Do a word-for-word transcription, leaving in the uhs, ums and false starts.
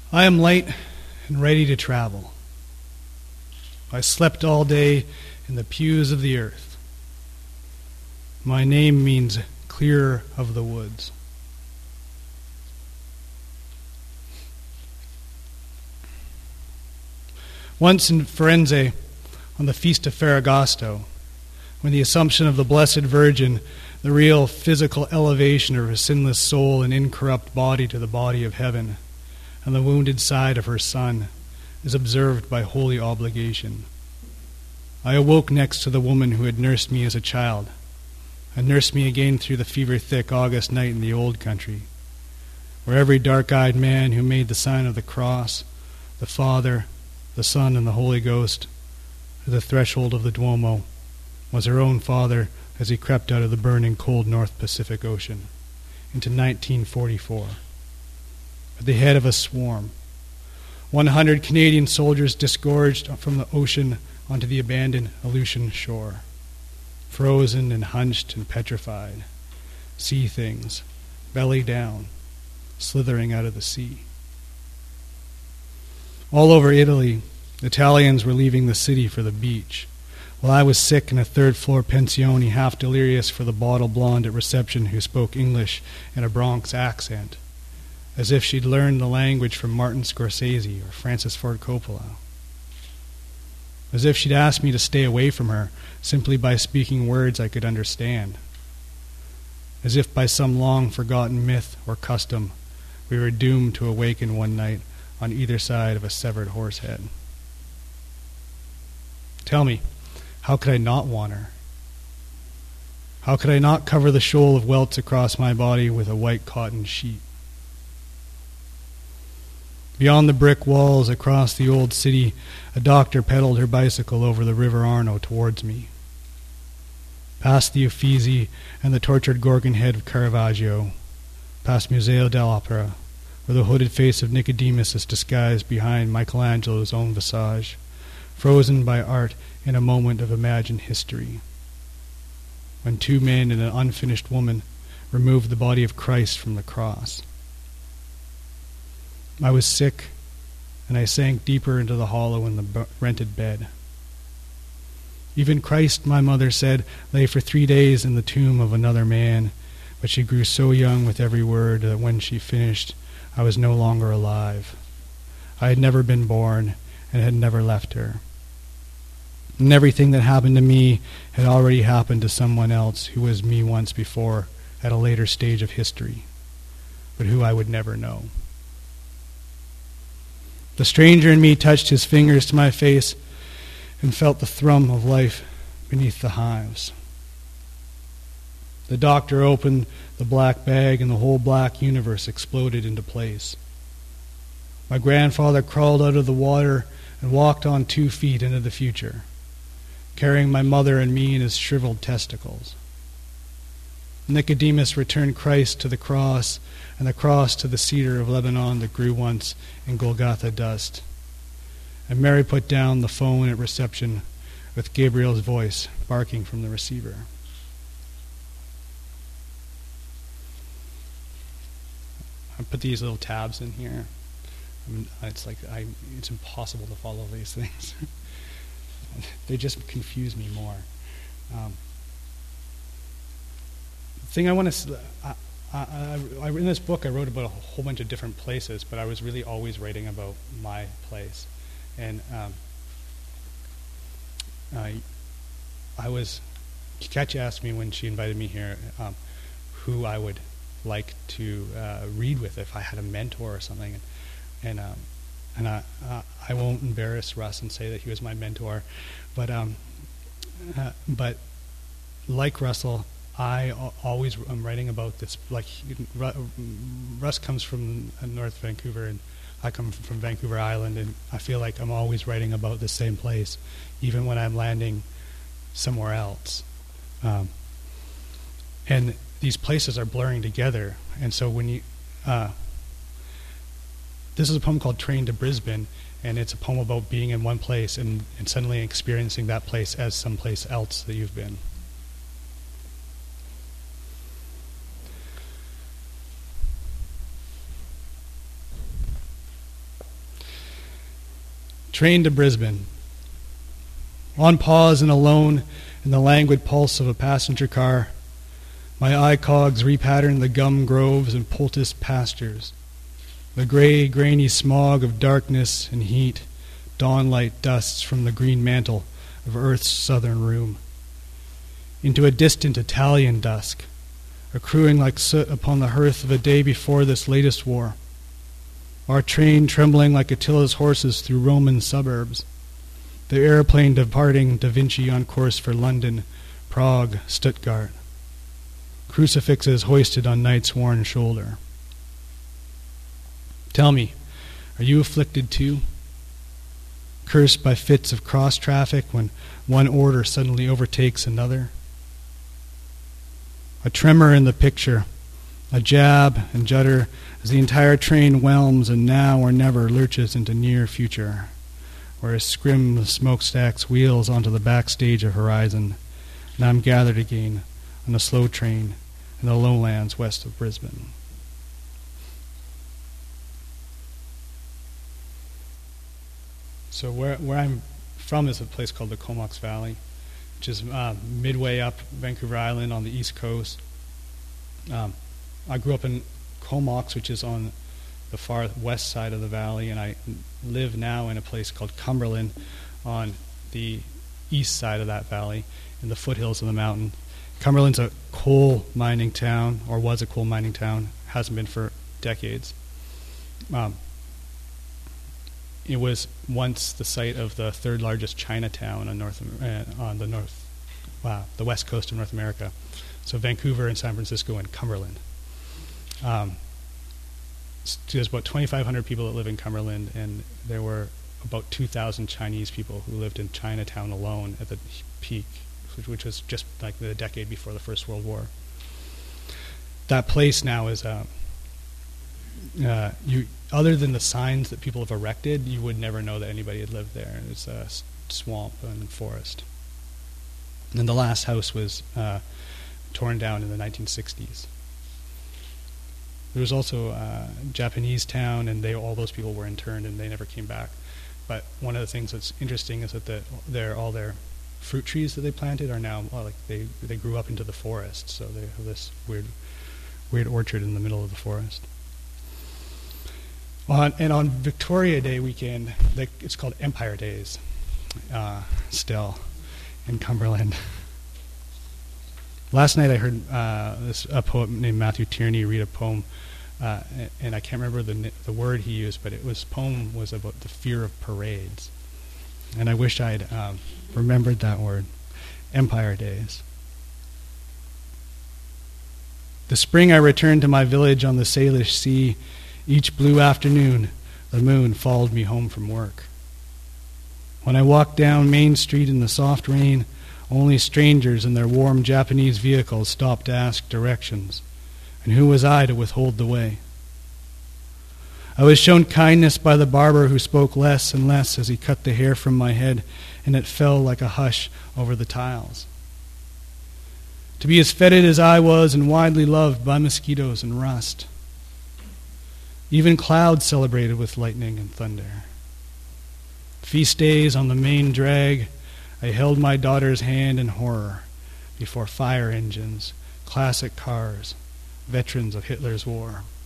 I am light and ready to travel. I slept all day in the pews of the earth. My name means clear of the woods. Once in Firenze, on the Feast of Ferragosto, when the Assumption of the Blessed Virgin, the real physical elevation of her sinless soul and incorrupt body to the body of heaven, and the wounded side of her Son, is observed by holy obligation. I awoke next to the woman who had nursed me as a child, and nursed me again through the fever-thick August night in the old country, where every dark-eyed man who made the sign of the cross, the Father, the Son, and the Holy Ghost, at the threshold of the Duomo, was her own father as he crept out of the burning cold North Pacific Ocean into nineteen forty-four. At the head of a swarm, one hundred Canadian soldiers disgorged from the ocean onto the abandoned Aleutian shore, frozen and hunched and petrified, sea things, belly down, slithering out of the sea. All over Italy, Italians were leaving the city for the beach, while I was sick in a third-floor pensione, half delirious for the bottle blonde at reception who spoke English in a Bronx accent, as if she'd learned the language from Martin Scorsese or Francis Ford Coppola. As if she'd asked me to stay away from her simply by speaking words I could understand. As if by some long-forgotten myth or custom we were doomed to awaken one night on either side of a severed horse head. Tell me, how could I not want her? How could I not cover the shoal of welts across my body with a white cotton sheet? Beyond the brick walls across the old city, a doctor pedaled her bicycle over the River Arno towards me. Past the Uffizi and the tortured Gorgon head of Caravaggio, past Museo dell'Opera, where the hooded face of Nicodemus is disguised behind Michelangelo's own visage, frozen by art in a moment of imagined history, when two men and an unfinished woman removed the body of Christ from the cross. I was sick, and I sank deeper into the hollow in the rented bed. Even Christ, my mother said, lay for three days in the tomb of another man, but she grew so young with every word that when she finished, I was no longer alive. I had never been born, and had never left her. And everything that happened to me had already happened to someone else who was me once before at a later stage of history, but who I would never know. The stranger in me touched his fingers to my face and felt the thrum of life beneath the hives. The doctor opened the black bag and the whole black universe exploded into place. My grandfather crawled out of the water and walked on two feet into the future, carrying my mother and me in his shriveled testicles. Nicodemus returned Christ to the cross, and the cross to the cedar of Lebanon that grew once in Golgotha dust. And Mary put down the phone at reception with Gabriel's voice barking from the receiver. I put these little tabs in here. I mean, it's like I, it's impossible to follow these things. They just confuse me more. Um, the thing I want to, I, I, I, in this book I wrote about a whole bunch of different places, but I was really always writing about my place. And um, I, I was, Katya asked me when she invited me here um, who I would like to uh, read with if I had a mentor or something. And, and um, And I, uh, I won't embarrass Russ and say that he was my mentor, but um, uh, but like Russell, I always am writing about this. Like Russ comes from North Vancouver, and I come from Vancouver Island, and I feel like I'm always writing about the same place, even when I'm landing somewhere else. Um, and these places are blurring together, and so when you uh, this is a poem called Train to Brisbane, and it's a poem about being in one place and, and suddenly experiencing that place as someplace else that you've been. Train to Brisbane. On pause and alone in the languid pulse of a passenger car, my eye cogs repattern the gum groves and poultice pastures. The gray, grainy smog of darkness and heat, dawn-light dusts from the green mantle of Earth's southern room. Into a distant Italian dusk, accruing like soot upon the hearth of a day before this latest war. Our train trembling like Attila's horses through Roman suburbs. The airplane departing Da Vinci on course for London, Prague, Stuttgart. Crucifixes hoisted on night's worn shoulder. Tell me, are you afflicted too? Cursed by fits of cross-traffic when one order suddenly overtakes another? A tremor in the picture, a jab and judder as the entire train whelms and now or never lurches into near future, where a scrim of smokestacks wheels onto the backstage of horizon, and I'm gathered again on a slow train in the lowlands west of Brisbane. So where where I'm from is a place called the Comox Valley, which is uh, midway up Vancouver Island on the east coast. Um, I grew up in Comox, which is on the far west side of the valley, and I live now in a place called Cumberland on the east side of that valley, in the foothills of the mountain. Cumberland's a coal mining town, or was a coal mining town, hasn't been for decades. Um, it was once the site of the third largest Chinatown on North uh, on the north, wow, the west coast of North America. So Vancouver and San Francisco and Cumberland. Um, there's about twenty-five hundred people that live in Cumberland, and there were about two thousand Chinese people who lived in Chinatown alone at the peak, which, which was just like the decade before the First World War. That place now is, uh, uh, you other than the signs that people have erected, you would never know that anybody had lived there. It's a swamp and forest. And the last house was uh, torn down in the nineteen sixties. There was also a Japanese town, and they all those people were interned, and they never came back. But one of the things that's interesting is that the, their all their fruit trees that they planted are now well, like they they grew up into the forest, so they have this weird weird orchard in the middle of the forest. On, and on Victoria Day weekend, they, it's called Empire Days, uh, still in Cumberland. Last night I heard uh, this a poet named Matthew Tierney read a poem, uh, and I can't remember the the word he used, but it was poem was about the fear of parades, and I wish I'd um, remembered that word. Empire Days. The spring I returned to my village on the Salish Sea. Each blue afternoon, the moon followed me home from work. When I walked down Main Street in the soft rain, only strangers in their warm Japanese vehicles stopped to ask directions, and who was I to withhold the way? I was shown kindness by the barber who spoke less and less as he cut the hair from my head, and it fell like a hush over the tiles. To be as fetid as I was and widely loved by mosquitoes and rust. Even clouds celebrated with lightning and thunder. Feast days on the main drag, I held my daughter's hand in horror before fire engines, classic cars, veterans of Hitler's war.